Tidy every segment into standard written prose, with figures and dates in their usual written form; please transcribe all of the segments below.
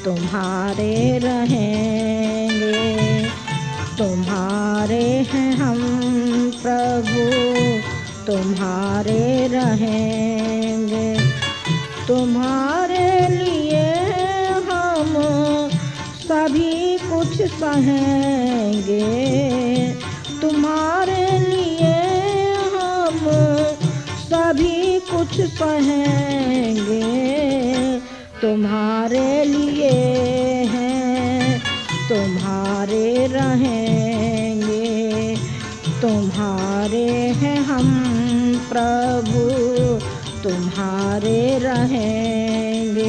तुम्हारे रहेंगे। तुम्हारे हैं हम प्रभु, तुम्हारे रहेंगे। तुम्हारे लिए हम सभी कुछ सहेंगे। तुम्हारे लिए हम सभी कुछ सहेंगे। तुम्हारे लिए हैं, तुम्हारे रहेंगे। तुम्हारे हैं हम प्रभु, तुम्हारे रहेंगे।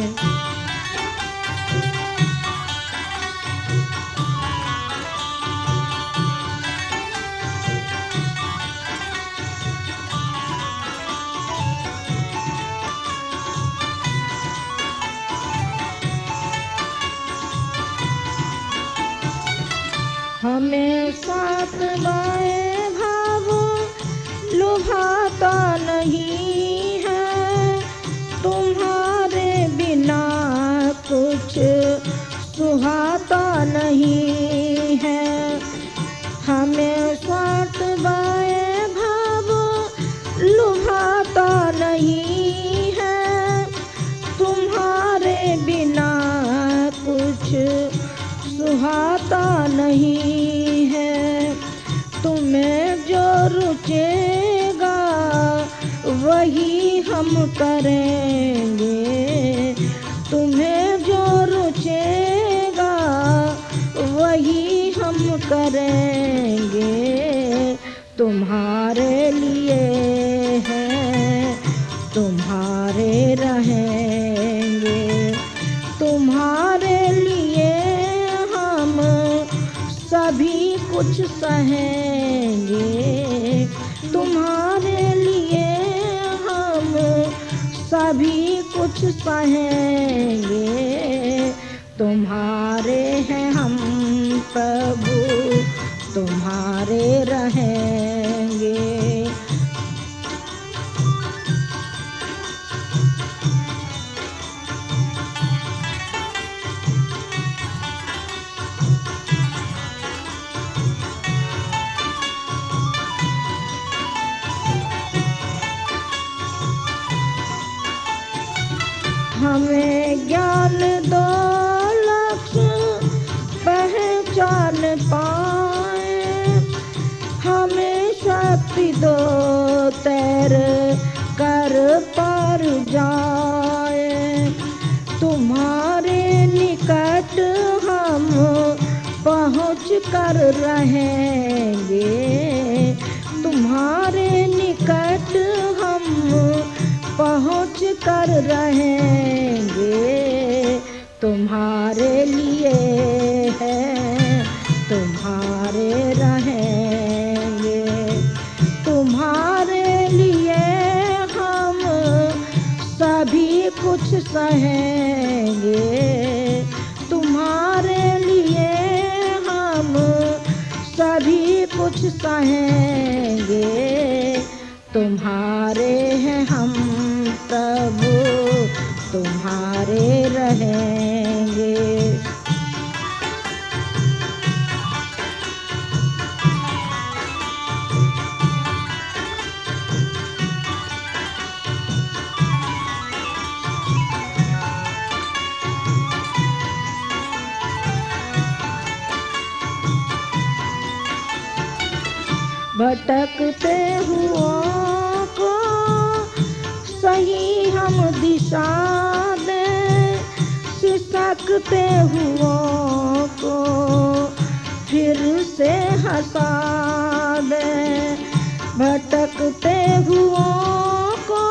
हमें साथ बाएं भाव लुभाता नहीं है। तुम्हारे बिना कुछ सुहाता नहीं है। हमें साथ बाएं भाव लुभाता नहीं है। तुम्हारे बिना कुछ सुहाता नहीं है। तुम्हें जो रुचेगा वही हम करेंगे। तुम्हें जो रुचेगा वही हम करेंगे। तुम्हारे लिए हैं, तुम्हारे रहेंगे। तुम्हारे लिए सभी कुछ सहेंगे। तुम्हारे लिए हम सभी कुछ सहेंगे। तुम्हारे हैं हम प्रभु, तुम्हारे रहेंगे। हमें ज्ञान दो, लक्ष्य पहचान पाए। हमें शक्ति दो, तैर कर पार जाए। तुम्हारे निकट हम पहुँच कर रहेंगे। तुम्हारे निकट हम पहुँच कर रहेंगे। तुम्हारे लिए हैं, तुम्हारे रहेंगे। तुम्हारे लिए हम सभी कुछ सहेंगे। तुम्हारे लिए हम सभी कुछ सहेंगे। तुम्हारे हैं हम प्रभु, तुम्हारे रहेंगे। भटकते हुओं को सही हम दिशा दें। सिसकते हुओं को फिर से हंसा दें। भटकते हुओं को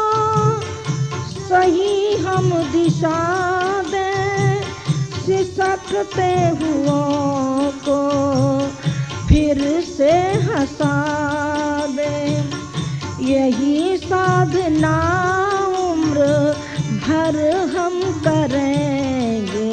सही हम दिशा दें। सिसकते हुओं को फिर से हंसा दे। यही साधना उम्र भर हम करेंगे।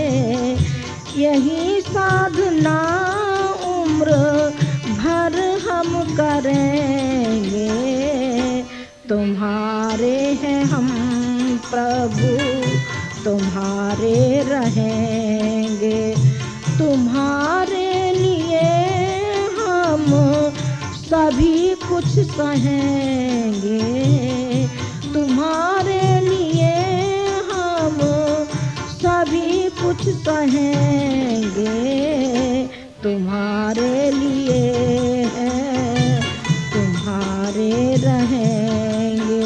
यही साधना उम्र भर हम करेंगे। तुम्हारे हैं हम प्रभु, तुम्हारे रहेंगे। तुम्हारे लिए हम सभी कुछ सहेंगे। तुम्हारे लिए हम सभी कुछ सहेंगे। तुम्हारे लिए है, तुम्हारे रहेंगे।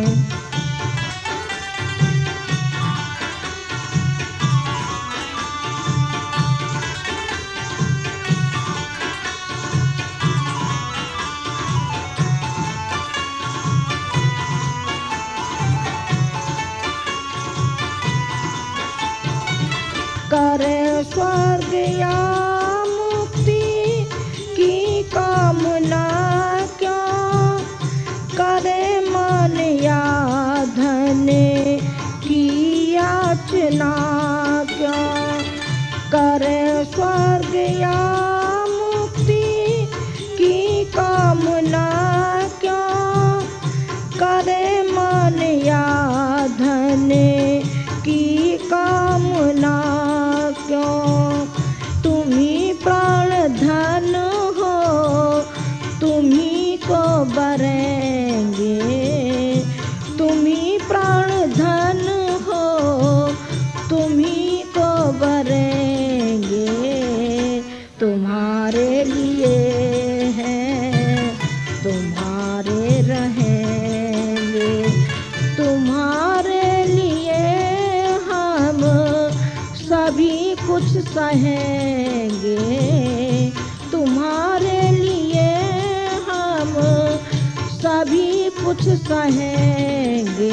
करे स्वर्ग या मुक्ति की कामना क्यों, करे मन या धन की याचना क्यों। करे स्वर्ग या मुक्ति की कामना क्यों, करे मन या धन की कामना क्यों। तुम्ही प्राण धन हो, तुम्ही को बरेंगे। तुम्ही प्राण धन हो, तुम्ही को बरेंगे। तुम्हारे लिए है, तुम्हारे रहेंगे। तुम्हारे लिए हम सभी कुछ सहेंगे। तुम्हारे लिए हम सभी कुछ सहेंगे।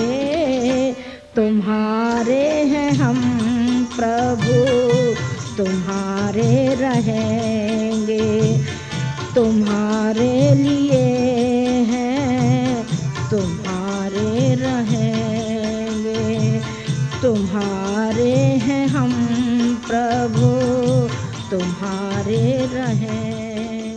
तुम्हारे हैं हम प्रभु, तुम्हारे रहेंगे। तुम्हारे लिए हैं, तुम्हारे रहेंगे। तुम्हारे हैं हम प्रभु, तुम्हारे रहें।